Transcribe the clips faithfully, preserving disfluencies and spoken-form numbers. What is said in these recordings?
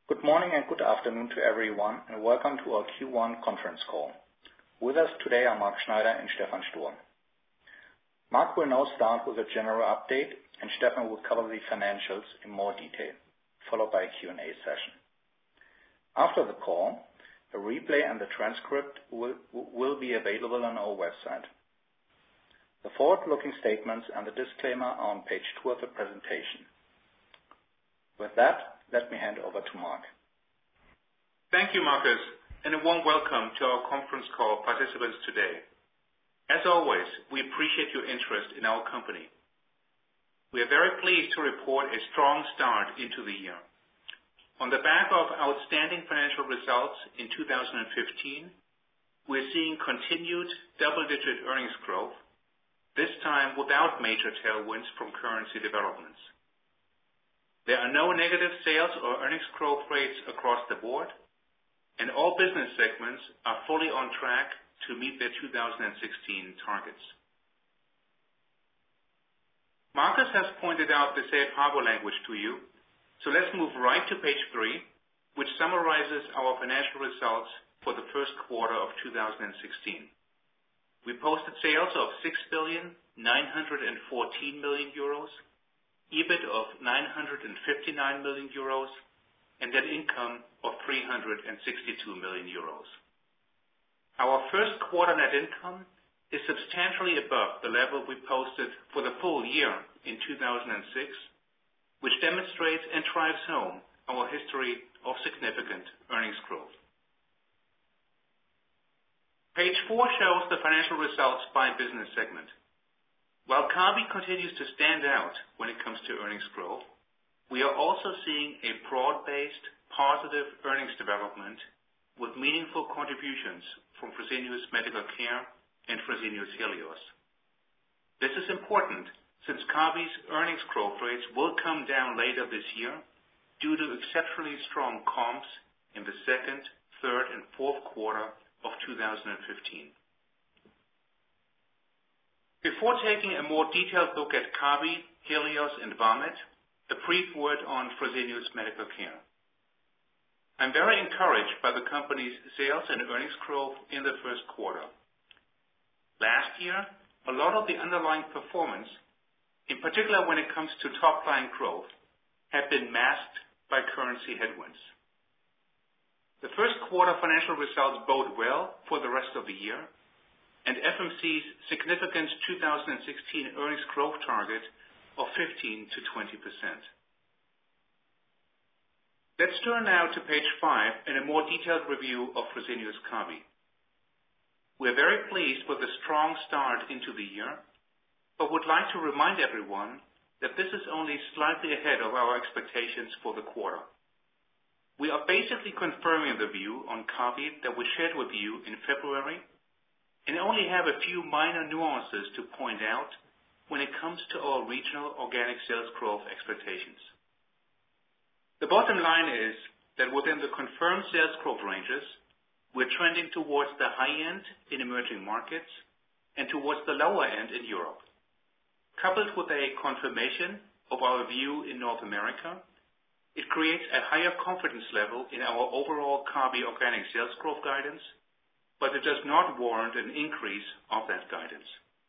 Good morning and good afternoon to everyone, and welcome to our Q one conference call. With us today are Mark Schneider and Stephan Sturm. Mark will now start with a general update, and Stephan will cover the financials in more detail, followed by a Q and A session. After the call, a replay and the transcript will, will be available on our website. The forward-looking statements and the disclaimer are on page two of the presentation. With that, let me hand over to Mark. Thank you, Marcus, and a warm welcome to our conference call participants today. As always, we appreciate your interest in our company. We are very pleased to report a strong start into the year. On the back of outstanding financial results in two thousand fifteen, we're seeing continued double-digit earnings growth, this time without major tailwinds from currency developments. There are no negative sales or earnings growth rates across the board, and all business segments are fully on track to meet their two thousand sixteen targets. Marcus has pointed out the safe harbor language to you, so let's move right to page three, which summarizes our financial results for the first quarter of two thousand sixteen. We posted sales of six billion nine hundred fourteen million euros, EBIT of nine hundred fifty-nine million euros, and net income of three hundred sixty-two million euros. Our first quarter net income is substantially above the level we posted for the full year in two thousand six, which demonstrates and drives home our history of significant earnings growth. Page four shows the financial results by business segment. While Kabi continues to stand out when it comes to earnings growth, we are also seeing a broad-based positive earnings development with meaningful contributions from Fresenius Medical Care and Fresenius Helios. This is important since Kabi's earnings growth rates will come down later this year due to exceptionally strong comps in the second, third, and fourth quarter of two thousand fifteen. Before taking a more detailed look at Kabi, Helios, and Vamed, a brief word on Fresenius Medical Care. I'm very encouraged by the company's sales and earnings growth in the first quarter. Last year, a lot of the underlying performance, in particular when it comes to top-line growth, had been masked by currency headwinds. The first quarter financial results bode well for the rest of the year, and F M C's significant two thousand sixteen earnings growth target of fifteen to twenty percent. Let's turn now to page five and a more detailed review of Fresenius Kabi. We are very pleased with the strong start into the year, but would like to remind everyone that this is only slightly ahead of our expectations for the quarter. We are basically confirming the view on Kabi that we shared with you in February, and only have a few minor nuances to point out when it comes to our regional organic sales growth expectations. The bottom line is that within the confirmed sales growth ranges, we're trending towards the high end in emerging markets and towards the lower end in Europe. Coupled with a confirmation of our view in North America, it creates a higher confidence level in our overall Kabi organic sales growth guidance, but it does not warrant an increase of that guidance.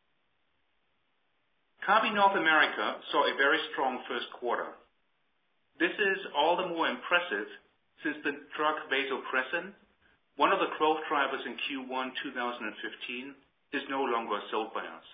Kabi North America saw a very strong first quarter. This is all the more impressive since the drug vasopressin, one of the growth drivers in Q one two thousand fifteen, is no longer sold by us.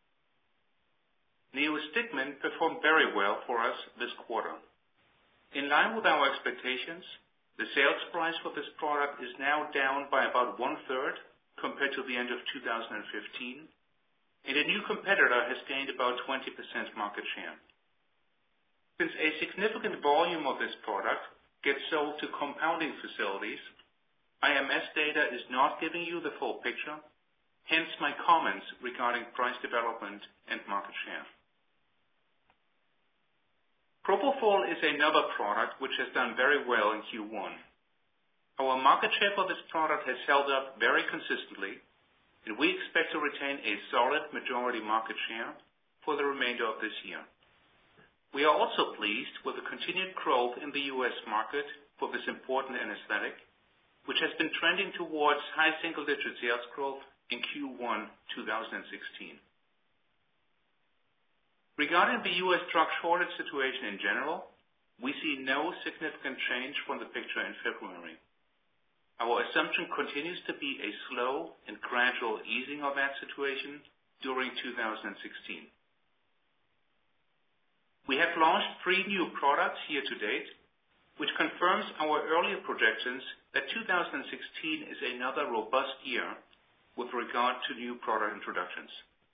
Neostigmin performed very well for us this quarter. In line with our expectations, the sales price for this product is now down by about one-third compared to the end of two thousand fifteen, and a new competitor has gained about twenty percent market share. Since a significant volume of this product gets sold to compounding facilities, I M S data is not giving you the full picture, hence my comments regarding price development and market share. Propofol is another product which has done very well in Q one. Our market share for this product has held up very consistently, and we expect to retain a solid majority market share for the remainder of this year. We are also pleased with the continued growth in the U S market for this important anesthetic, which has been trending towards high single-digit sales growth in Q one two thousand sixteen. Regarding the U S drug shortage situation in general, we see no significant change from the picture in February. Our assumption continues to be a slow and gradual easing of that situation during two thousand sixteen. We have launched three new products year to date, which confirms our earlier projections that two thousand sixteen is another robust year with regard to new product introductions.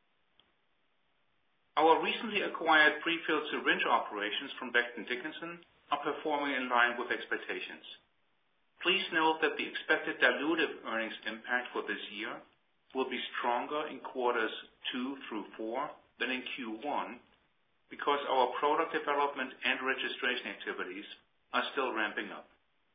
Our recently acquired prefilled syringe operations from Becton Dickinson are performing in line with expectations. Please note that the expected dilutive earnings impact for this year will be stronger in quarters two through four than in Q one because our product development and registration activities are still ramping up.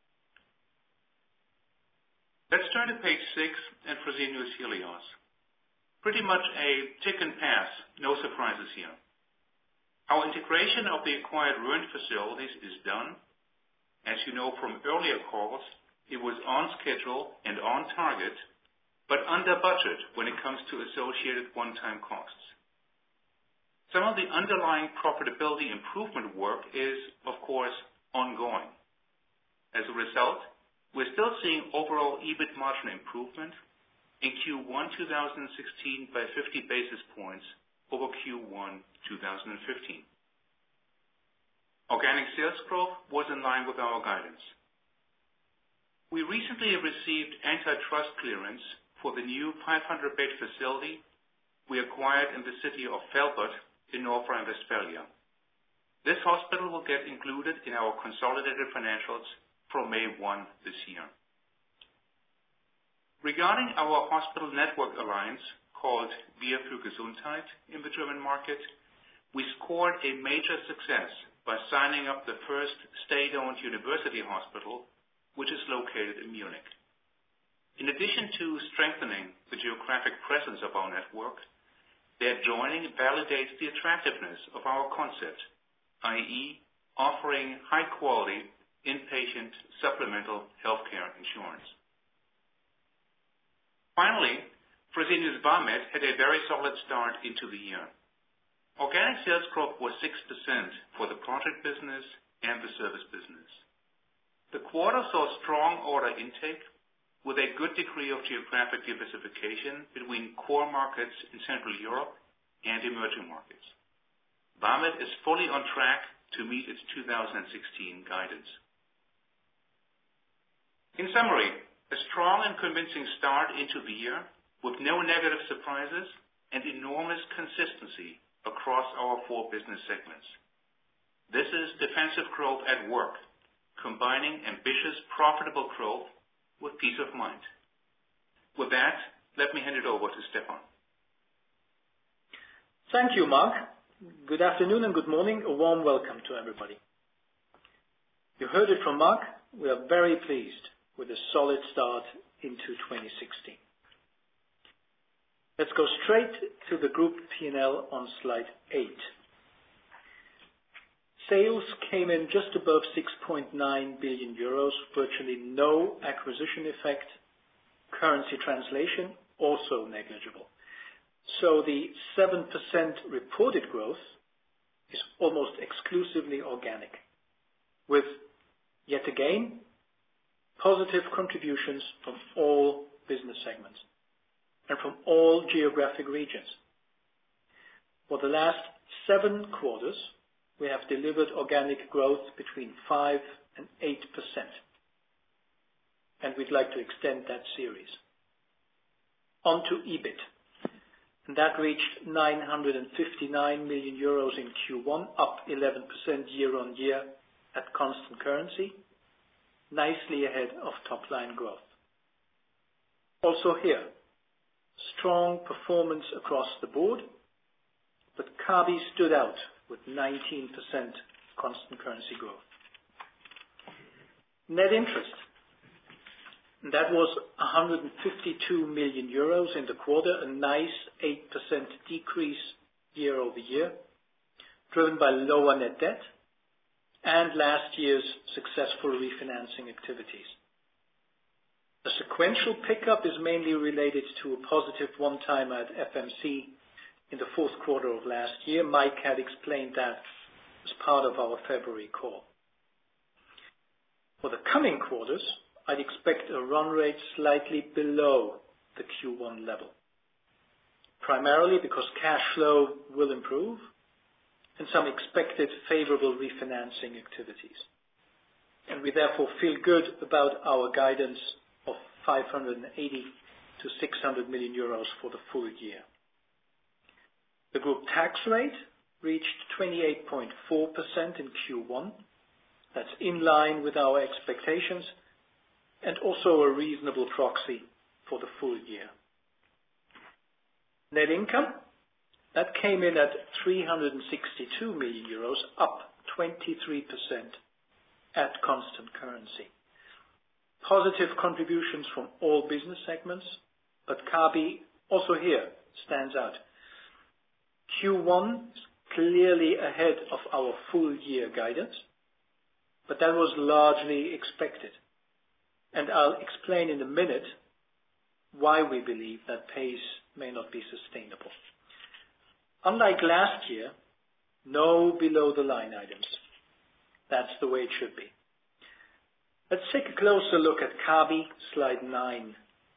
Let's turn to page six and Fresenius Helios. Pretty much a tick and pass, no surprises here. Our integration of the acquired Rhön facilities is done. As you know from earlier calls, it was on schedule and on target, but under budget when it comes to associated one-time costs. Some of the underlying profitability improvement work is, of course, ongoing. As a result, we're still seeing overall EBIT margin improvement in Q one two thousand sixteen by fifty basis points over Q one two thousand fifteen. Organic sales growth was in line with our guidance. We recently received antitrust clearance for the new five hundred bed facility we acquired in the city of Velbert in North Rhine-Westphalia. This hospital will get included in our consolidated financials from May first this year. Regarding our hospital network alliance called Wir für Gesundheit in the German market, we scored a major success by signing up the first state-owned university hospital, which is located in Munich. In addition to strengthening the geographic presence of our network, their joining validates the attractiveness of our concept, that is offering high-quality inpatient supplemental healthcare insurance. Finally, Fresenius Vamed had a very solid start into the year. Organic sales growth was six percent for the project business and the service business. The quarter saw strong order intake with a good degree of geographic diversification between core markets in Central Europe and emerging markets. Vamed is fully on track to meet its two thousand sixteen guidance. In summary, a strong and convincing start into the year with no negative surprises and enormous consistency across our four business segments. This is defensive growth at work, combining ambitious, profitable growth with peace of mind. With that, let me hand it over to Stefan. Thank you, Mark. Good afternoon and good morning. A warm welcome to everybody. You heard it from Mark. We are very pleased with a solid start into twenty sixteen. Let's go straight to the group P and L on slide eight. Sales came in just above six point nine billion euros, virtually no acquisition effect. Currency translation also negligible. So the seven percent reported growth is almost exclusively organic, with, yet again, positive contributions from all business segments and from all geographic regions. For the last seven quarters, we have delivered organic growth between five and eight percent. And we'd like to extend that series. On to EBIT. And that reached nine hundred fifty-nine million euros in Q one, up eleven percent year on year at constant currency, nicely ahead of top line growth. Also here, strong performance across the board, but Kabi stood out with nineteen percent constant currency growth. Net interest, that was one hundred fifty-two million euros in the quarter, a nice eight percent decrease year over year, driven by lower net debt and last year's successful refinancing activities. The sequential pickup is mainly related to a positive one-time at F M C in the fourth quarter of last year. Mike had explained that as part of our February call. For the coming quarters, I'd expect a run rate slightly below the Q one level, primarily because cash flow will improve and some expected favorable refinancing activities. And we therefore feel good about our guidance of five hundred eighty to six hundred million euros for the full year. The group tax rate reached twenty-eight point four percent in Q one. That's in line with our expectations and also a reasonable proxy for the full year. Net income, that came in at three hundred sixty-two million euros, up twenty-three percent at constant currency. Positive contributions from all business segments, but Kabi also here stands out. Q one is clearly ahead of our full year guidance, but that was largely expected. And I'll explain in a minute why we believe that pace may not be sustainable. Unlike last year, no below the line items. That's the way it should be. Let's take a closer look at Kabi, slide nine.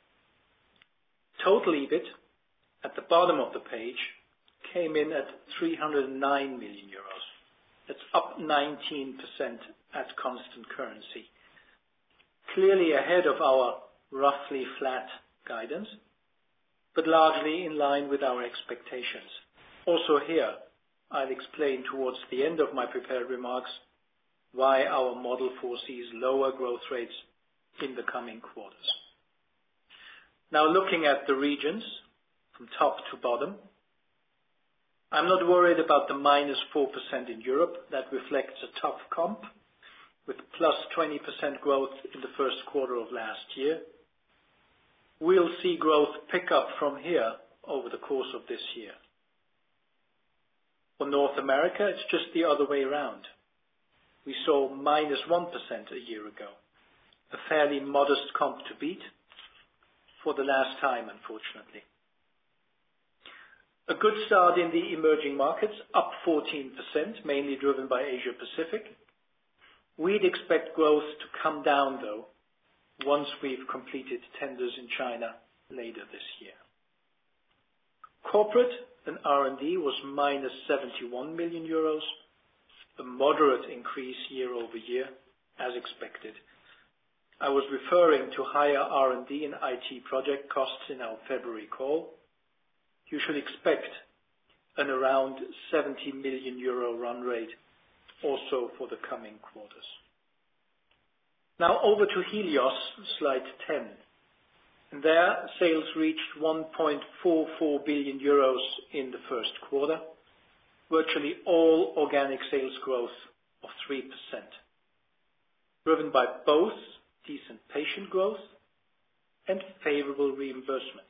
Total EBIT at the bottom of the page came in at three hundred nine million euros. That's up nineteen percent at constant currency. Clearly ahead of our roughly flat guidance, but largely in line with our expectations. Also here, I'll explain towards the end of my prepared remarks why our model foresees lower growth rates in the coming quarters. Now looking at the regions from top to bottom, I'm not worried about the minus four percent in Europe. That reflects a tough comp with plus twenty percent growth in the first quarter of last year. We'll see growth pick up from here over the course of this year. For North America, it's just the other way around. We saw minus one percent a year ago, a fairly modest comp to beat for the last time, unfortunately. A good start in the emerging markets, up fourteen percent, mainly driven by Asia Pacific. We'd expect growth to come down, though, once we've completed tenders in China later this year. Corporate and R and D was minus seventy-one million euros, a moderate increase year over year, as expected. I was referring to higher R and D and I T project costs in our February call. You should expect an around seventy million euro run rate also for the coming quarters. Now over to Helios, slide ten. And there, sales reached one point four four billion euros in the first quarter, virtually all organic sales growth of three percent, driven by both decent patient growth and favorable reimbursement.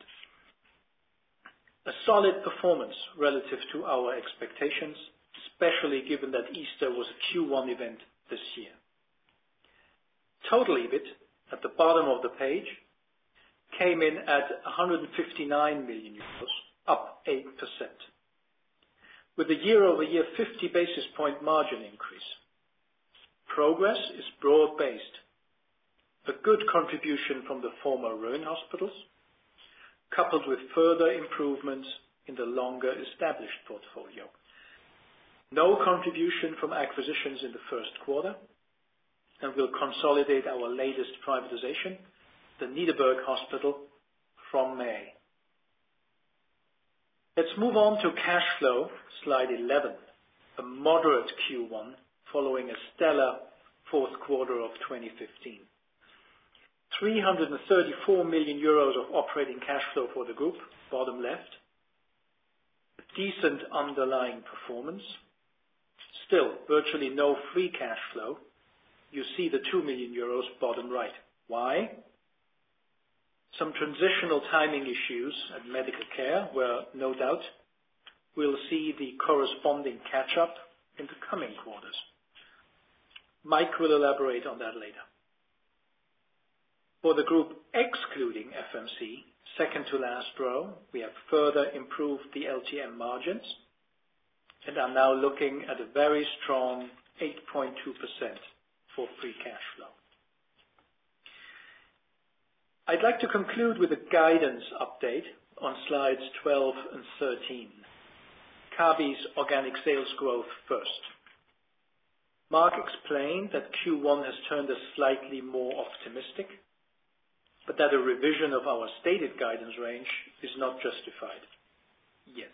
A solid performance relative to our expectations, especially given that Easter was a Q one event this year. Total EBIT at the bottom of the page came in at one hundred fifty-nine million euros, up eight percent, with a year-over-year fifty basis point margin increase. Progress is broad-based. A good contribution from the former Rhön hospitals, coupled with further improvements in the longer established portfolio. No contribution from acquisitions in the first quarter, and we'll consolidate our latest privatization, the Niederberg Hospital, from May. Let's move on to cash flow, slide eleven, a moderate Q one following a stellar fourth quarter of twenty fifteen. three hundred thirty-four million euros of operating cash flow for the group, bottom left. A decent underlying performance. Still, virtually no free cash flow. You see the two million euros bottom right. Why? Some transitional timing issues at medical care where, no doubt, we'll see the corresponding catch-up in the coming quarters. Mike will elaborate on that later. For the group excluding F M C, second to last row, we have further improved the L T M margins and are now looking at a very strong eight point two percent for free cash flow. I'd like to conclude with a guidance update on slides twelve and thirteen. Kabi's organic sales growth first. Mark explained that Q one has turned us slightly more optimistic, but that a revision of our stated guidance range is not justified yet.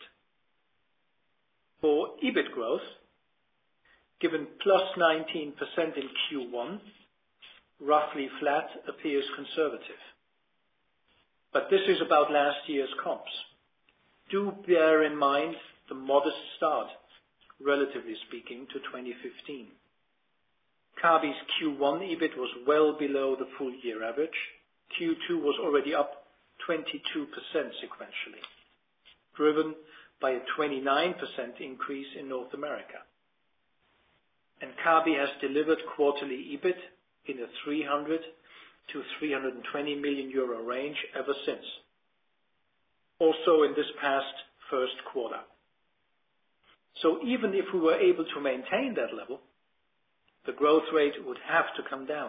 For EBIT growth, given plus nineteen percent in Q one, roughly flat appears conservative. But this is about last year's comps. Do bear in mind the modest start, relatively speaking, to twenty fifteen. Kabi's Q one EBIT was well below the full year average. Q two was already up twenty-two percent sequentially, driven by a twenty-nine percent increase in North America. And Kabi has delivered quarterly EBIT in a three hundred to three hundred twenty million euro range ever since, also in this past first quarter. So even if we were able to maintain that level, the growth rate would have to come down.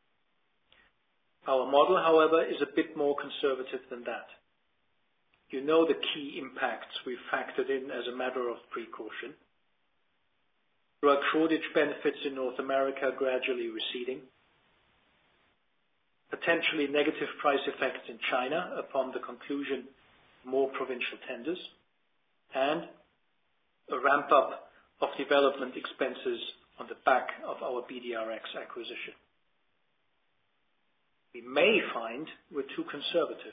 Our model, however, is a bit more conservative than that. You know the key impacts we've factored in as a matter of precaution. Drug shortage benefits in North America gradually receding. Potentially negative price effects in China upon the conclusion of more provincial tenders. And a ramp-up of development expenses on the back of our B D R X acquisition. We may find we're too conservative.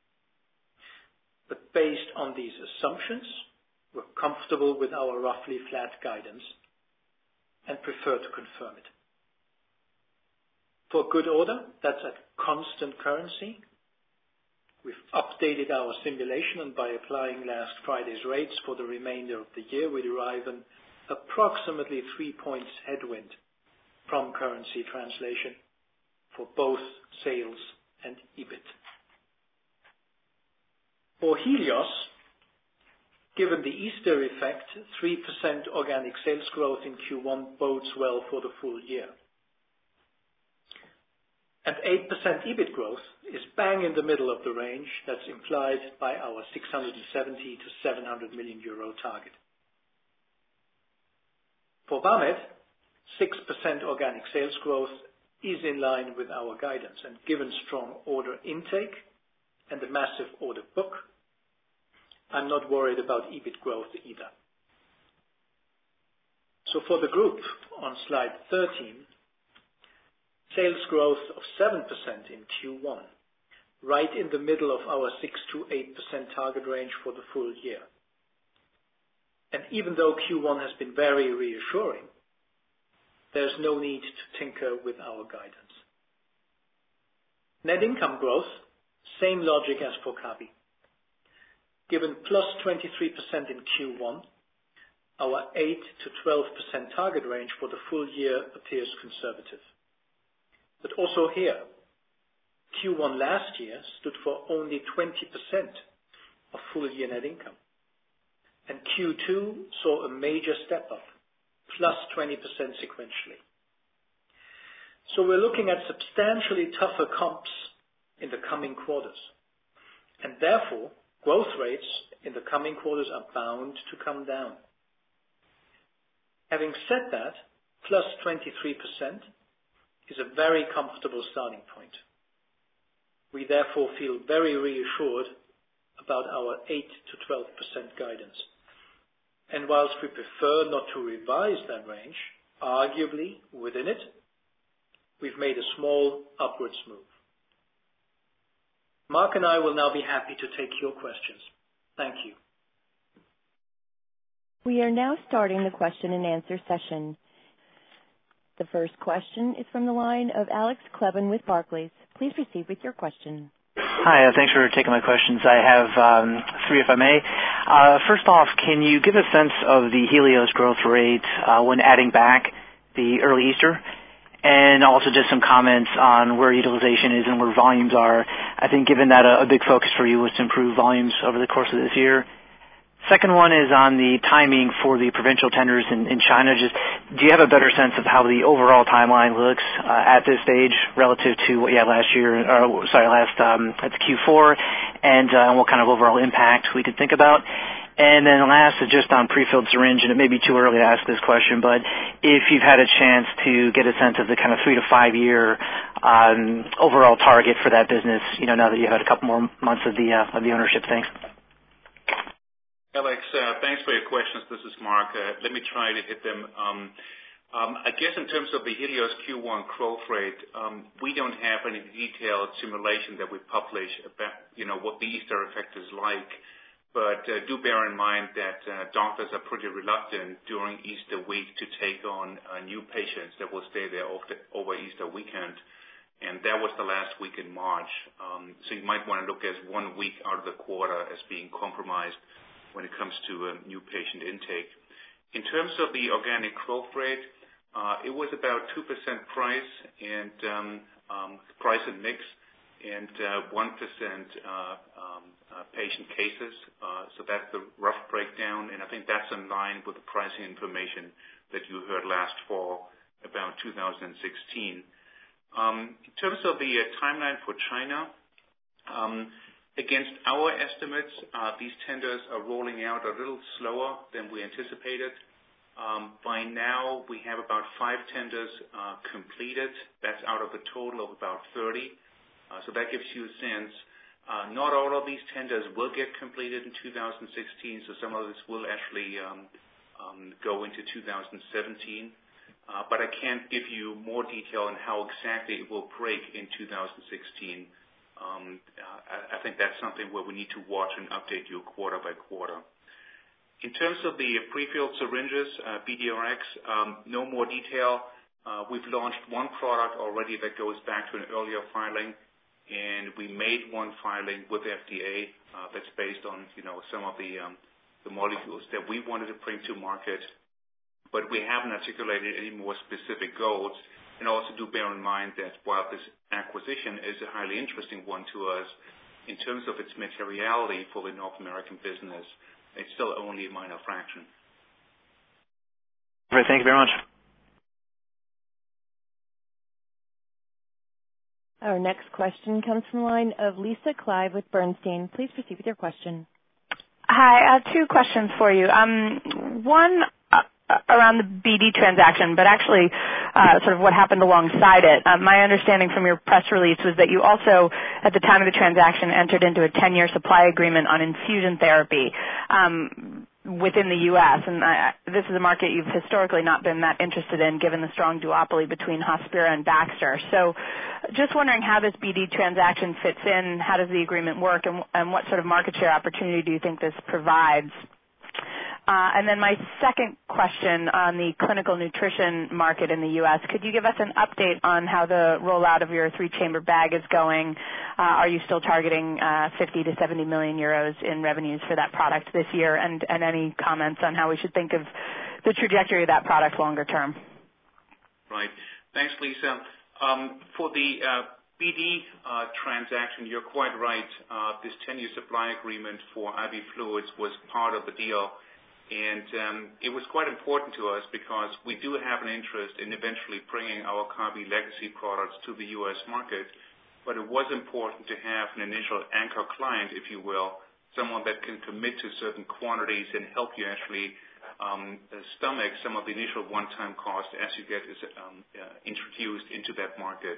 But based on these assumptions, we're comfortable with our roughly flat guidance and prefer to confirm it. For good order, that's at constant currency. We've updated our simulation, and by applying last Friday's rates for the remainder of the year, we derive an approximately three points headwind from currency translation for both sales and EBIT. For Helios, given the Easter effect, three percent organic sales growth in Q one bodes well for the full year. And eight percent EBIT growth is bang in the middle of the range that's implied by our six hundred seventy to seven hundred million euro target. For Vamed, six percent organic sales growth is in line with our guidance, and given strong order intake and the massive order book, I'm not worried about EBIT growth either. So for the group, on slide thirteen, sales growth of seven percent in Q one, right in the middle of our six to eight percent target range for the full year. And even though Q one has been very reassuring, there's no need to tinker with our guidance. Net income growth, same logic as for Kabi. Given plus twenty-three percent in Q one, our eight to twelve percent target range for the full year appears conservative. But also here, Q one last year stood for only twenty percent of full year net income. And Q two saw a major step up, plus twenty percent sequentially. So we're looking at substantially tougher comps in the coming quarters. And therefore, growth rates in the coming quarters are bound to come down. Having said that, plus twenty-three percent is a very comfortable starting point. We therefore feel very reassured about our eight to twelve percent guidance. And whilst we prefer not to revise that range, arguably within it, we've made a small upwards move. Mark and I will now be happy to take your questions. Thank you. We are now starting the question and answer session. The first question is from the line of Alex Kleben with Barclays. Please proceed with your question. Hi, uh, thanks for taking my questions. I have um, three, if I may. Uh, first off, can you give a sense of the Helios growth rate uh, when adding back the early Easter? And also just some comments on where utilization is and where volumes are. I think given that a, a big focus for you was to improve volumes over the course of this year. Second one is on the timing for the provincial tenders in, in China. Just do you have a better sense of how the overall timeline looks uh, at this stage relative to what you had last year, or sorry, last um, at the Q four, and uh, what kind of overall impact we could think about? And then last is just on prefilled syringe, and it may be too early to ask this question, but if you've had a chance to get a sense of the kind of three to five year um, overall target for that business, you know, now that you've had a couple more months of the uh, of the ownership. Thanks. Alex, uh, thanks for your questions. This is Mark. Uh, let me try to hit them. Um, um, I guess in terms of the Helios Q one growth rate, um, we don't have any detailed simulation that we publish about, you know, what the Easter effect is like. But uh, do bear in mind that uh, doctors are pretty reluctant during Easter week to take on uh, new patients that will stay there over, the, over Easter weekend. And that was the last week in March. Um, so you might want to look at one week out of the quarter as being compromised when it comes to uh, new patient intake. In terms of the organic growth rate, uh, it was about two percent price and um, um, price and mix, and uh, one percent uh, um, uh, patient cases. Uh, so that's the rough breakdown, and I think that's in line with the pricing information that you heard last fall about two thousand sixteen. Um, in terms of the uh, timeline for China, um, against our estimates, uh, these tenders are rolling out a little slower than we anticipated. Um, by now, we have about five tenders uh, completed. That's out of a total of about thirty. Uh, so that gives you a sense. Uh, not all of these tenders will get completed in two thousand sixteen, so some of this will actually um, um, go into two thousand seventeen. Uh, but I can't give you more detail on how exactly it will break in two thousand sixteen. Um, I, I think that's something where we need to watch and update you quarter by quarter. In terms of the prefilled syringes, uh, B D R X, um, no more detail. Uh, we've launched one product already that goes back to an earlier filing. And we made one filing with F D A uh, that's based on, you know, some of the um, the molecules that we wanted to bring to market, but we haven't articulated any more specific goals. And also do bear in mind that while this acquisition is a highly interesting one to us, in terms of its materiality for the North American business, it's still only a minor fraction. All right, thank you very much. Our next question comes from the line of Lisa Clive with Bernstein. Please proceed with your question. Hi, I have two questions for you. Um, one uh, around the B D transaction, but actually uh, sort of what happened alongside it. Um, my understanding from your press release was that you also, at the time of the transaction, entered into a ten-year supply agreement on infusion therapy um, within the U S, and I, this is a market you've historically not been that interested in, given the strong duopoly between Hospira and Baxter. So just wondering how this B D transaction fits in, how does the agreement work, and, and what sort of market share opportunity do you think this provides? Uh, and then my second question on the clinical nutrition market in the U S, could you give us an update on how the rollout of your three-chamber bag is going? Uh, are you still targeting uh, fifty to seventy million euros in revenues for that product this year? And, and any comments on how we should think of the trajectory of that product longer term? Right. Thanks, Lisa. Um, for the uh, B D uh, transaction, you're quite right. Uh, this ten-year supply agreement for I V fluids was part of the deal. And um, it was quite important to us because we do have an interest in eventually bringing our Kabi legacy products to the U S market, but it was important to have an initial anchor client, if you will, someone that can commit to certain quantities and help you actually um, stomach some of the initial one-time costs as you get um, uh, introduced into that market.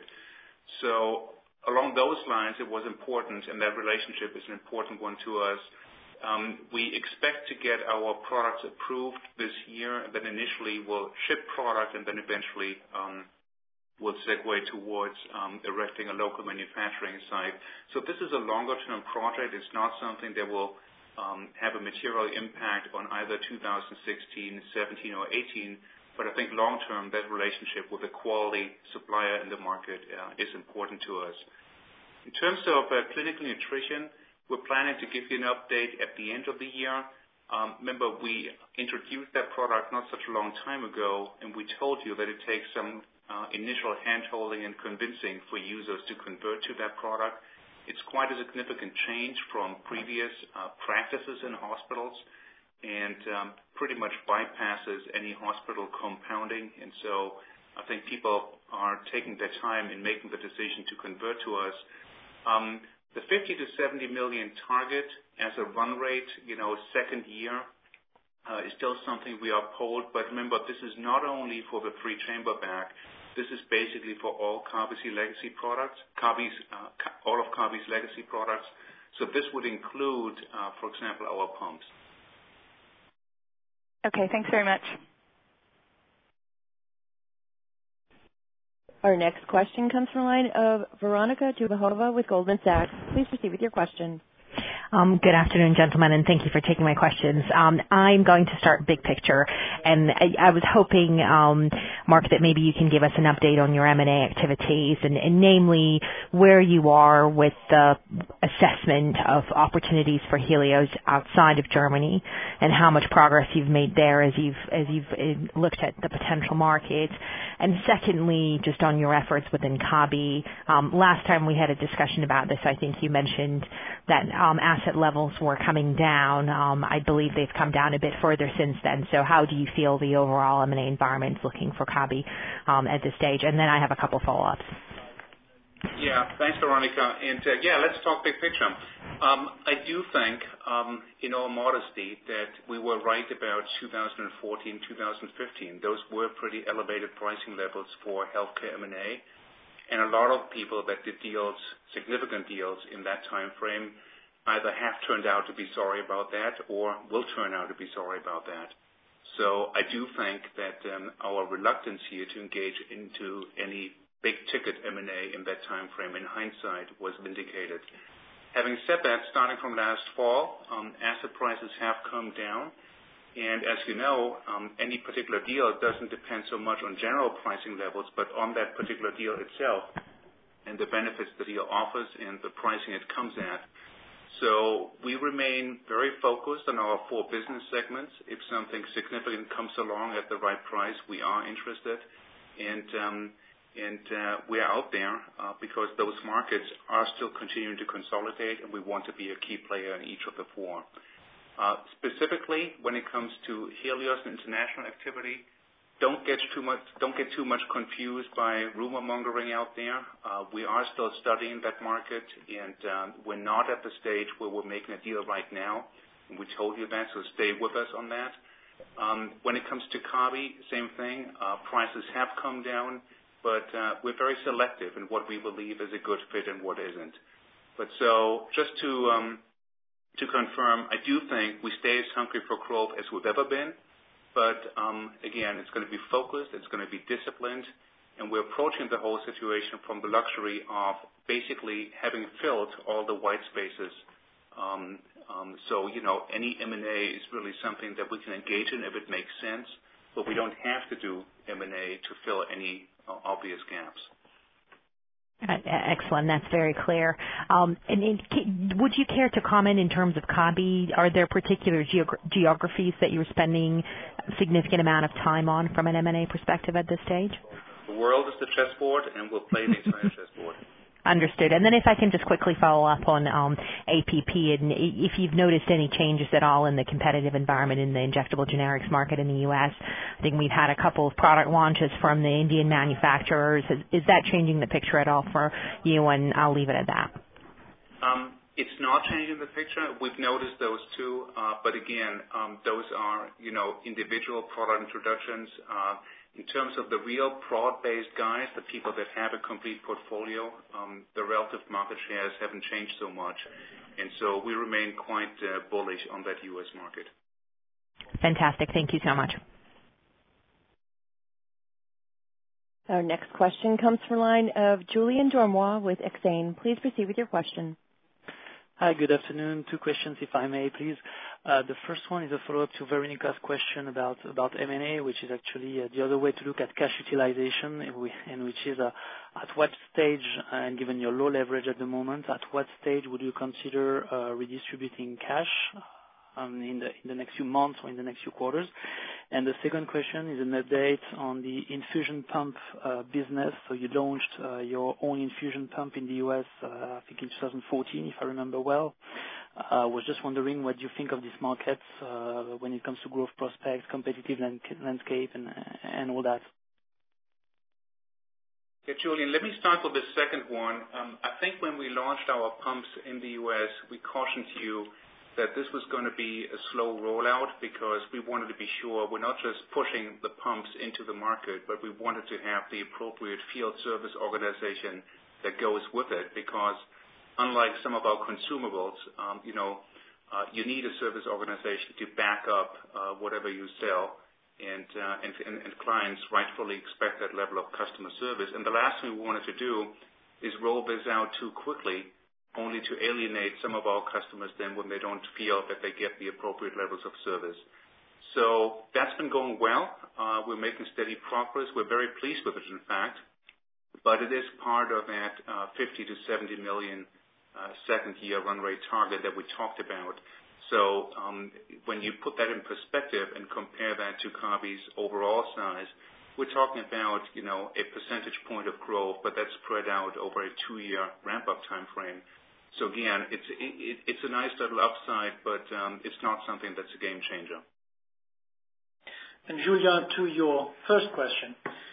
So along those lines, it was important, and that relationship is an important one to us. Um, we expect to get our products approved this year, and then initially we'll ship product, and then eventually um, we'll segue towards um, erecting a local manufacturing site. So this is a longer-term project. It's not something that will um, have a material impact on either two thousand sixteen, seventeen, or eighteen, but I think long-term that relationship with a quality supplier in the market uh, is important to us. In terms of uh, clinical nutrition, we're planning to give you an update at the end of the year. Um, remember, we introduced that product not such a long time ago, and we told you that it takes some uh, initial hand-holding and convincing for users to convert to that product. It's quite a significant change from previous uh, practices in hospitals, and um, pretty much bypasses any hospital compounding. And so I think people are taking their time in making the decision to convert to us. Um, the fifty to seventy million target as a run rate, you know, second year, uh, is still something we uphold. But remember, this is not only for the three-chamber bag. This is basically for all Kabi's legacy products, Kabi's, uh, all of Kabi's legacy products. So this would include, uh, for example, our pumps. Okay, thanks very much. Our next question comes from the line of Veronika Dubajova with Goldman Sachs. Please proceed with your question. Um, good afternoon, gentlemen, and thank you for taking my questions. Um, I'm going to start big picture, and I, I was hoping, um, Mark, that maybe you can give us an update on your M and A activities, and, and namely where you are with the assessment of opportunities for Helios outside of Germany, and how much progress you've made there as you've as you've looked at the potential market. And secondly, just on your efforts within Kabi, um, last time we had a discussion about this, I think you mentioned that um, asset levels were coming down. Um, I believe they've come down a bit further since then. So how do you feel the overall M and A environment is looking for Kabi um, at this stage? And then I have a couple follow-ups. Yeah, thanks, Veronica. And uh, yeah, let's talk big picture. Um, I do think, um, in all modesty, that we were right about two thousand fourteen, two thousand fifteen. Those were pretty elevated pricing levels for healthcare M and A. And a lot of people that did deals, significant deals in that time frame, either have turned out to be sorry about that or will turn out to be sorry about that. So I do think that um, our reluctance here to engage into any big-ticket M and A in that time frame, in hindsight, was vindicated. Having said that, starting from last fall, um, asset prices have come down. And as you know, um, any particular deal doesn't depend so much on general pricing levels, but on that particular deal itself and the benefits the deal offers and the pricing it comes at. So we remain very focused on our four business segments. If something significant comes along at the right price, we are interested. And um, and uh, we are out there uh, because those markets are still continuing to consolidate, and we want to be a key player in each of the four. Uh, specifically, when it comes to Helios and international activity, don't get too much don't get too much confused by rumor mongering out there. Uh, we are still studying that market, and um, we're not at the stage where we're making a deal right now. And we told you that, so stay with us on that. Um, when it comes to Kabi, same thing. Uh, prices have come down, but uh, we're very selective in what we believe is a good fit and what isn't. But so just to um, To confirm, I do think we stay as hungry for growth as we've ever been, but um, again, it's going to be focused, it's going to be disciplined, and we're approaching the whole situation from the luxury of basically having filled all the white spaces. Um, um, so, you know, any M and A is really something that we can engage in if it makes sense, but we don't have to do M and A to fill any uh, obvious gaps. Excellent. That's very clear. Um, and, and would you care to comment in terms of Kabi? Are there particular geog- geographies that you're spending a significant amount of time on from an M and A perspective at this stage? The world is the chessboard, and we'll play the entire chessboard. Understood. And then if I can just quickly follow up on um, A P P, and if you've noticed any changes at all in the competitive environment in the injectable generics market in the U S. I think we've had a couple of product launches from the Indian manufacturers. Is, is that changing the picture at all for you? And I'll leave it at that. Um, it's not changing the picture. We've noticed those too, uh, but again, um, those are, you know, individual product introductions. Uh, In terms of the real broad-based guys, the people that have a complete portfolio, um, the relative market shares haven't changed so much. And so we remain quite uh, bullish on that U S market. Fantastic. Thank you so much. Our next question comes from the line of Julien Dormois with Exane. Please proceed with your question. Hi, good afternoon. Two questions, if I may, please. Uh, the first one is a follow-up to Veronica's question about, about M and A, which is actually uh, the other way to look at cash utilization, and which is uh, at what stage, uh, and given your low leverage at the moment, at what stage would you consider uh, redistributing cash? um, in the in the next few months or in the next few quarters? And the second question is an update on the infusion pump uh, business. So you launched uh, your own infusion pump in the U S, uh, I think in two thousand fourteen, if I remember well. I uh, was just wondering what you think of these markets uh, when it comes to growth prospects, competitive landscape, and, and all that. Yeah, Julian, let me start with the second one. Um, I think when we launched our pumps in the U S, we cautioned you that this was going to be a slow rollout because we wanted to be sure we're not just pushing the pumps into the market, but we wanted to have the appropriate field service organization that goes with it, because unlike some of our consumables, um, you know, uh, you need a service organization to back up uh, whatever you sell, and, uh, and, and, and clients rightfully expect that level of customer service. And the last thing we wanted to do is roll this out too quickly, only to alienate some of our customers then when they don't feel that they get the appropriate levels of service. So that's been going well. Uh, we're making steady progress. We're very pleased with it, in fact. But it is part of that uh, fifty to seventy million uh, second year run rate target that we talked about. So um, when you put that in perspective and compare that to Kabi's overall size, we're talking about, you know, a percentage point of growth, but that's spread out over a two-year ramp-up time frame. So again, it's it, it's a nice little upside, but um, it's not something that's a game changer. And Julian, to your first question,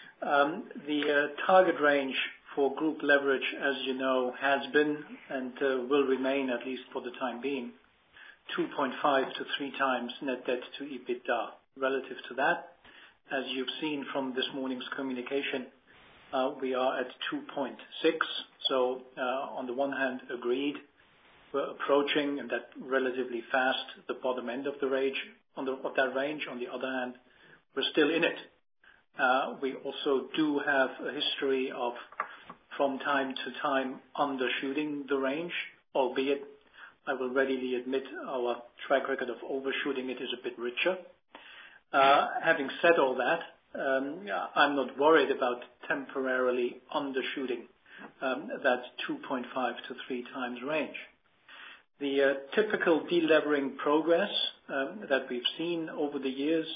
um, the uh, target range for group leverage, as you know, has been and uh, will remain, at least for the time being, two point five to three times net debt to EBITDA. Relative to that, as you've seen from this morning's communication, Uh, we are at two point six. So uh, on the one hand, agreed, we're approaching, and that relatively fast, the bottom end of the range. On the, of that range. On the other hand, we're still in it. Uh, we also do have a history of, from time to time, undershooting the range, albeit I will readily admit our track record of overshooting it is a bit richer. Uh, having said all that, Um, I'm not worried about temporarily undershooting um, that two point five to three times range. The uh, typical delevering progress um, that we've seen over the years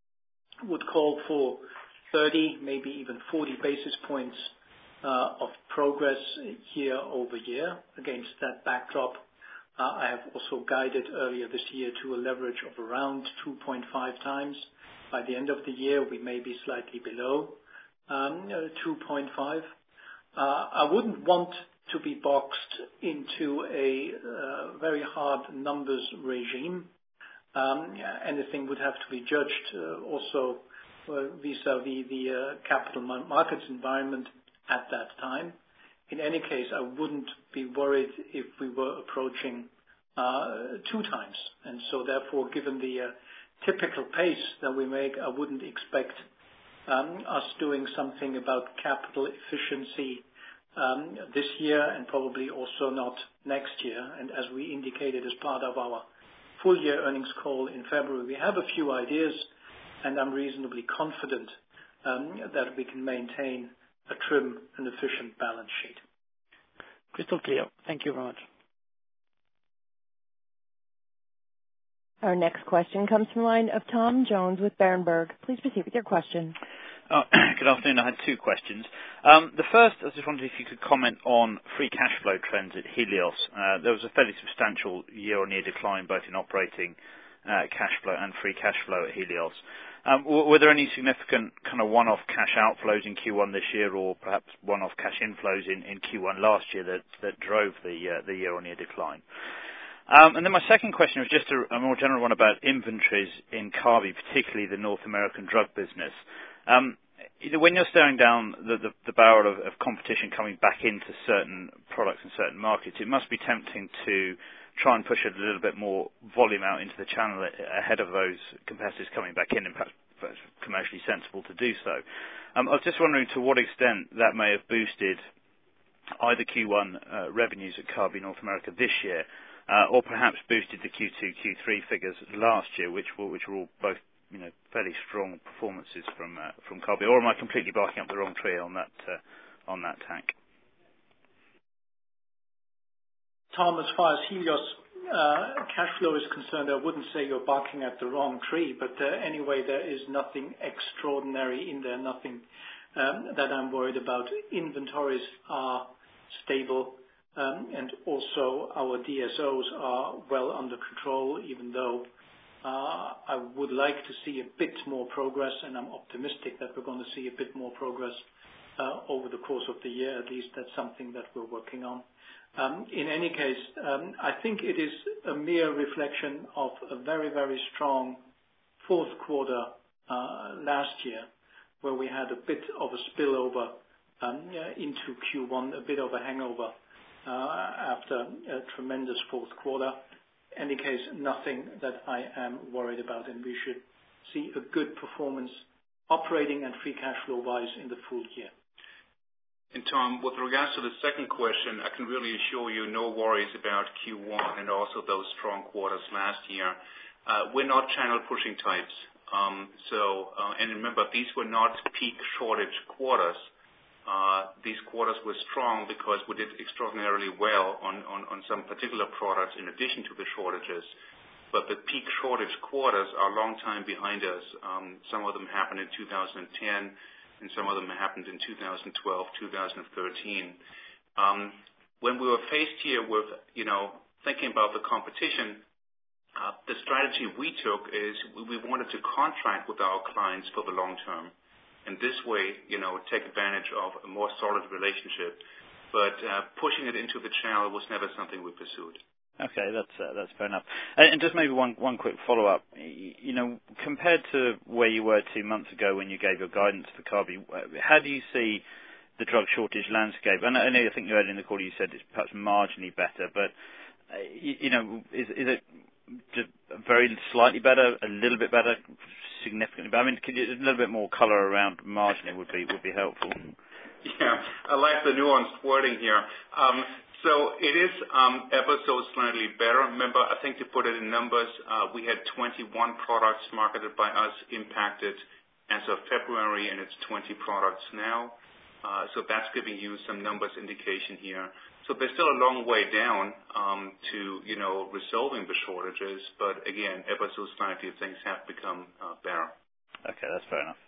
would call for thirty, maybe even forty basis points uh, of progress year over year. Against that backdrop, uh, I have also guided earlier this year to a leverage of around two point five times. By the end of the year, we may be slightly below um, two point five. Uh, I wouldn't want to be boxed into a uh, very hard numbers regime. Um, anything would have to be judged uh, also uh, vis-à-vis the uh, capital markets environment at that time. In any case, I wouldn't be worried if we were approaching uh, two times. And so therefore, given the uh, typical pace that we make, I wouldn't expect um, us doing something about capital efficiency um, this year, and probably also not next year. And as we indicated as part of our full year earnings call in February, we have a few ideas, and I'm reasonably confident um, that we can maintain a trim and efficient balance sheet. Crystal clear. Thank you very much. Our next question comes from the line of Tom Jones with Berenberg. Please proceed with your question. Oh, good afternoon. I had two questions. Um, the first, I was just wondering if you could comment on free cash flow trends at Helios. Uh, there was a fairly substantial year-on-year decline both in operating uh, cash flow and free cash flow at Helios. Um, w- were there any significant kind of one-off cash outflows in Q one this year, or perhaps one-off cash inflows in, in Q one last year that, that drove the, uh, the year-on-year decline? Um, and then my second question was just a, a more general one about inventories in Kabi, particularly the North American drug business. Um, when you're staring down the, the, the barrel of, of competition coming back into certain products and certain markets, it must be tempting to try and push a little bit more volume out into the channel ahead of those competitors coming back in, and perhaps commercially sensible to do so. Um, I was just wondering to what extent that may have boosted either Q one uh, revenues at Kabi North America this year, Uh, or perhaps boosted the Q two, Q three figures last year, which were, which were all both, you know, fairly strong performances from uh, from Kabi. Or am I completely barking up the wrong tree on that uh, on that tack? Tom, as far as Helios uh, cash flow is concerned, I wouldn't say you're barking at the wrong tree, but uh, anyway, there is nothing extraordinary in there, nothing um, that I'm worried about. Inventories are stable, um, and also our D S Os are well under control, even though uh, I would like to see a bit more progress, and I'm optimistic that we're going to see a bit more progress uh, over the course of the year. At least that's something that we're working on. Um, in any case, um, I think it is a mere reflection of a very, very strong fourth quarter uh, last year, where we had a bit of a spillover um, uh, into Q one, a bit of a hangover uh, after a tremendous fourth quarter. In any case, nothing that I am worried about, and we should see a good performance operating and free cash flow-wise in the full year. And Tom, with regards to the second question, I can really assure you no worries about Q one and also those strong quarters last year. Uh, we're not channel pushing types. Um, so, uh, and remember, these were not peak shortage quarters. Uh, these quarters were strong because we did extraordinarily well on, on, on some particular products in addition to the shortages. But the peak shortage quarters are a long time behind us. Um, some of them happened in two thousand ten. And some of them happened in two thousand twelve, two thousand thirteen. Um, when we were faced here with, you know, thinking about the competition, uh, the strategy we took is we, we wanted to contract with our clients for the long term. And this way, you know, take advantage of a more solid relationship. But uh, pushing it into the channel was never something we pursued. Okay, that's uh, that's fair enough. And, and just maybe one one quick follow-up. You know, compared to where you were two months ago when you gave your guidance for Kabi, how do you see the drug shortage landscape? And I know, I think you earlier in the call you said it's perhaps marginally better, but uh, you, you know, is is it just very slightly better, a little bit better, significantly better? I mean, could you, a little bit more color around marginally would be would be helpful. Yeah, I like the nuanced wording here. Um, So it is um, ever so slightly better. Remember, I think to put it in numbers, uh, we had twenty-one products marketed by us impacted as of February, and it's twenty products now. Uh, so that's giving you some numbers indication here. So there's still a long way down um, to, you know, resolving the shortages. But again, ever so slightly, things have become uh, better. Okay, that's fair enough.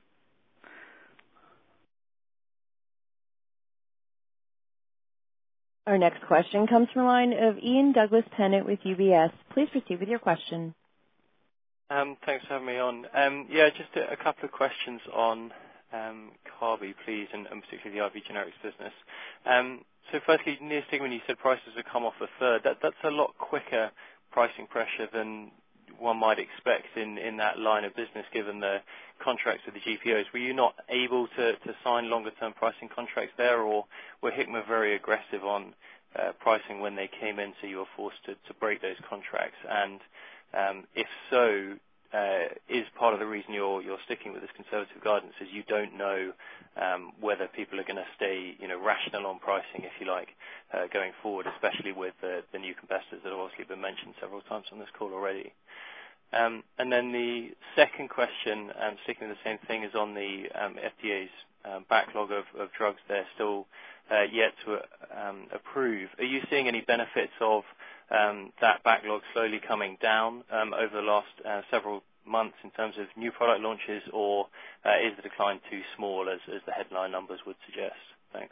Our next question comes from the line of Ian Douglas-Pennant with U B S. Please proceed with your question. Um, thanks for having me on. Um, yeah, just a, a couple of questions on um, Kabi, please, and, and particularly the I V generics business. Um, so firstly, Neostigmine, you said prices have come off a third. That, that's a lot quicker pricing pressure than one might expect in, in that line of business, given the contracts with the G P Os. Were you not able to, to sign longer-term pricing contracts there, or were Hikma very aggressive on uh, pricing when they came in, so you were forced to, to break those contracts? And um, if so, uh, is part of the reason you're, you're sticking with this conservative guidance is you don't know um, whether people are going to stay, you know, rational on pricing, if you like, uh, going forward, especially with the, the new competitors that have obviously been mentioned several times on this call already. Um, and then the second question, um, sticking with the same thing, is on the um, F D A's um, backlog of, of drugs they're still uh, yet to um, approve. Are you seeing any benefits of um, that backlog slowly coming down um, over the last uh, several months in terms of new product launches, or uh, is the decline too small as, as the headline numbers would suggest? Thanks.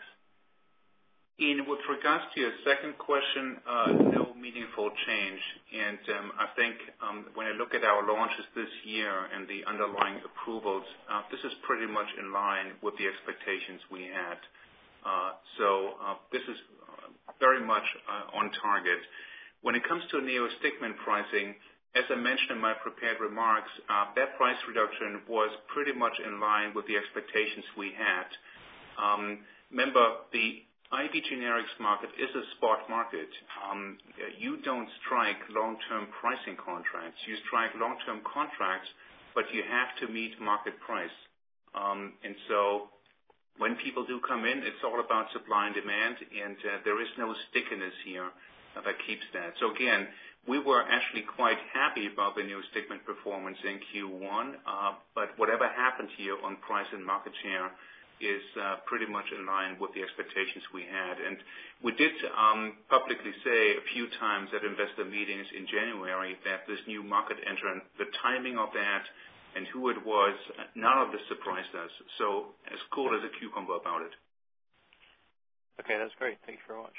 Ian, with regards to your second question, uh, no meaningful change. And um, I think um, when I look at our launches this year and the underlying approvals, uh, this is pretty much in line with the expectations we had. Uh, so uh, this is very much uh, on target. When it comes to Neostigmine pricing, as I mentioned in my prepared remarks, uh, that price reduction was pretty much in line with the expectations we had. Um, remember, the I V generics market is a spot market. Um, you don't strike long-term pricing contracts. You strike long-term contracts, but you have to meet market price. Um, and so when people do come in, it's all about supply and demand, and uh, there is no stickiness here uh, that keeps that. So again, we were actually quite happy about the Neostigmine performance in Q one, uh, but whatever happened here on price and market share is uh, pretty much in line with the expectations we had. And we did um, publicly say a few times at investor meetings in January that this new market entrant, the timing of that and who it was, none of this surprised us. So as cool as a cucumber about it. Okay, that's great. Thank you very much.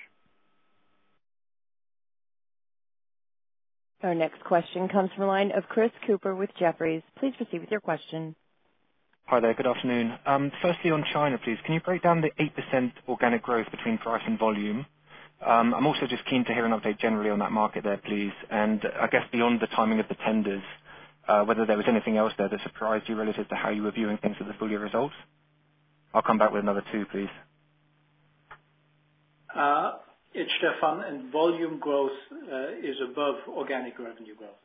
Our next question comes from the line of Chris Cooper with Jefferies. Please proceed with your question. Hi there. Good afternoon. Um, firstly, on China, please, can you break down the eight percent organic growth between price and volume? Um, I'm also just keen to hear an update generally on that market there, please. And I guess beyond the timing of the tenders, uh, whether there was anything else there that surprised you relative to how you were viewing things at the full year results? I'll come back with another two, please. Uh, it's Stefan, and volume growth uh, is above organic revenue growth.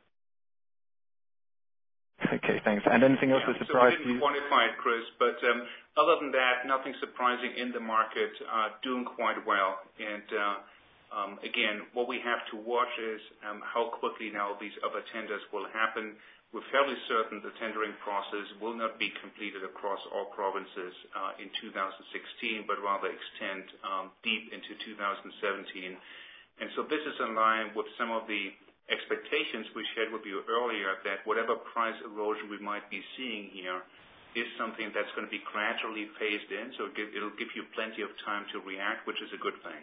Okay, thanks. And anything else yeah, that surprised so we didn't you? quantify it, Chris, but um, other than that, nothing surprising in the market, uh, doing quite well. And uh, um, again, what we have to watch is um, how quickly now these other tenders will happen. We're fairly certain the tendering process will not be completed across all provinces uh, in two thousand sixteen, but rather extend um, deep into two thousand seventeen. And so this is in line with some of the expectations we shared with you earlier, that whatever price erosion we might be seeing here is something that's going to be gradually phased in, so it'll give you plenty of time to react, which is a good thing.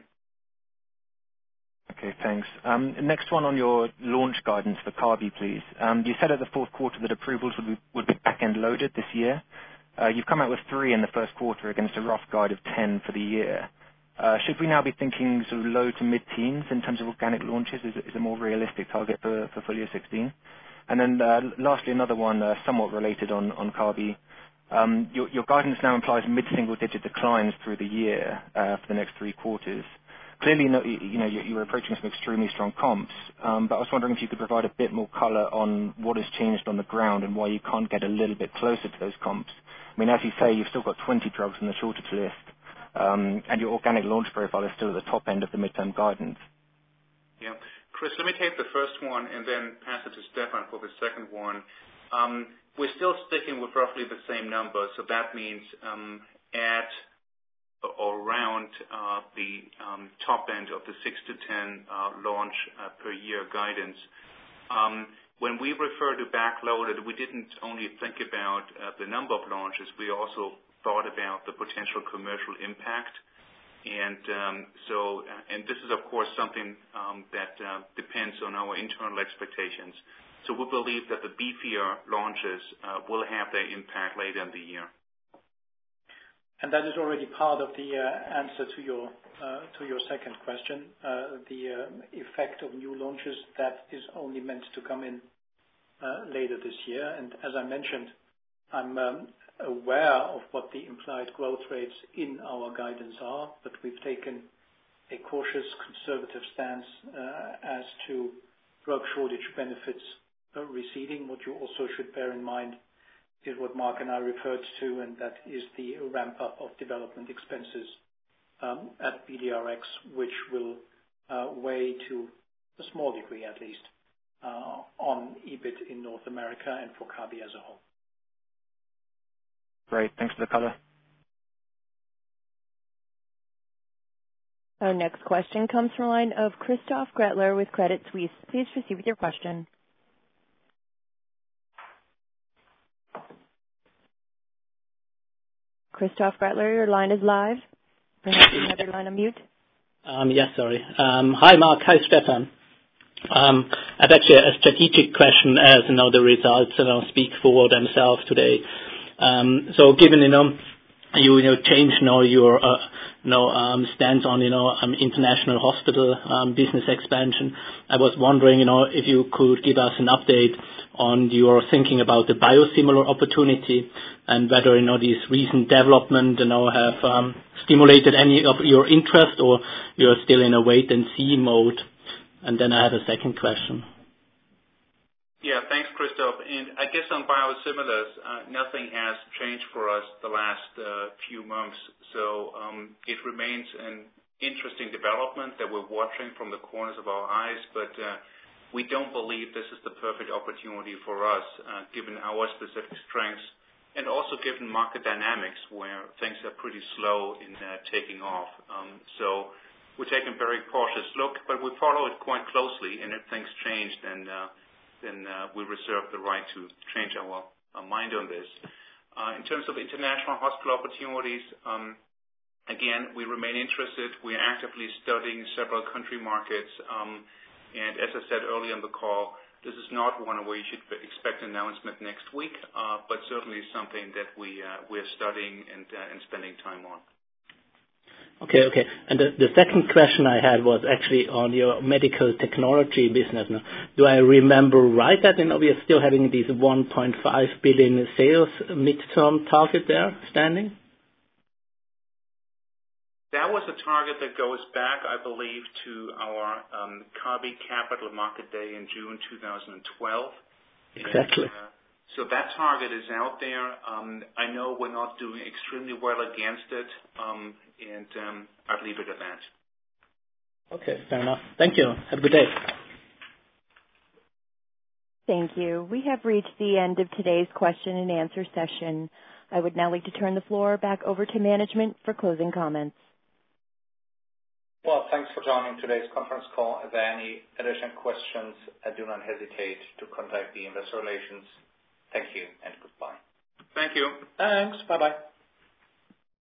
Okay, thanks. Um, next one on your launch guidance for Kabi, please. Um, you said at the fourth quarter that approvals would be, would be back-end loaded this year. Uh, you've come out with three in the first quarter against a rough guide of ten for the year. Uh, should we now be thinking sort of low to mid-teens in terms of organic launches? Is, is a more realistic target for, for full year sixteen? And then uh, lastly, another one uh, somewhat related on, on Kabi. Um, your, your guidance now implies mid-single digit declines through the year uh, for the next three quarters. Clearly, you know, you know, you're approaching some extremely strong comps, um, but I was wondering if you could provide a bit more color on what has changed on the ground and why you can't get a little bit closer to those comps. I mean, as you say, you've still got twenty drugs on the shortage list, um, and your organic launch profile is still at the top end of the midterm guidance. Yeah. Chris, let me take the first one and then pass it to Stefan for the second one. Um, we're still sticking with roughly the same number, so that means um, at or around uh, the um, top end of the six to ten uh, launch uh, per year guidance. Um, when we refer to backloaded, we didn't only think about uh, the number of launches, we also thought about the potential commercial impact. And um, so, and this is of course something um, that uh, depends on our internal expectations. So we believe that the beefier launches uh, will have their impact later in the year. And that is already part of the uh, answer to your uh, to your second question. Uh, the uh, effect of new launches, that is only meant to come in uh, later this year. And as I mentioned, I'm um, aware of what the implied growth rates in our guidance are, but we've taken a cautious, conservative stance uh, as to drug shortage benefits uh, receding. What you also should bear in mind is what Mark and I referred to, and that is the ramp-up of development expenses um, at B D R X, which will uh, weigh to a small degree at least uh, on EBIT in North America and for Kabi as a whole. Great. Thanks for the color. Our next question comes from the line of Christoph Gretler with Credit Suisse. Please proceed with your question. Christoph Gretler, your line is live. Perhaps you have your line on mute. Um, yes, sorry. Um, hi, Mark. Hi, Stefan. Um, I have actually a strategic question, as you know the results you know, speak for themselves today. Um, so, given you know you, you know change you know your uh, you know um, stance on you know um, international hospital um, business expansion, I was wondering you know if you could give us an update on your thinking about the biosimilar opportunity and whether you know these recent developments you know have um, stimulated any of your interest, or you're still in a wait and see mode. And then I have a second question. Yeah, thanks, Christoph. And I guess on biosimilars, uh, nothing has changed for us the last uh, few months. So um, it remains an interesting development that we're watching from the corners of our eyes, but uh, we don't believe this is the perfect opportunity for us, uh, given our specific strengths and also given market dynamics where things are pretty slow in uh, taking off. Um, so we're taking a very cautious look, but we follow it quite closely, and if things change, then uh, then uh, we reserve the right to change our, our mind on this. Uh, in terms of international hospital opportunities, um, again, we remain interested. We're actively studying several country markets, um, and as I said earlier in the call, this is not one where you should expect an announcement next week, uh, but certainly something that we, uh, we're studying and, uh, and spending time on. Okay, okay. And the, the second question I had was actually on your medical technology business. Now, do I remember right that you know, we are still having these one point five billion sales midterm target there standing? That was a target that goes back, I believe, to our um, Kabi Capital Market Day in June two thousand twelve. Exactly. And, uh, so that target is out there. Um, I know we're not doing extremely well against it, um, and um, I'd leave it at that. Okay, fair enough. Thank you. Have a good day. Thank you. We have reached the end of today's question and answer session. I would now like to turn the floor back over to management for closing comments. Well, thanks for joining today's conference call. If there are any additional questions, uh, do not hesitate to contact the investor relations. Thank you and goodbye. Thank you. Thanks. Bye-bye.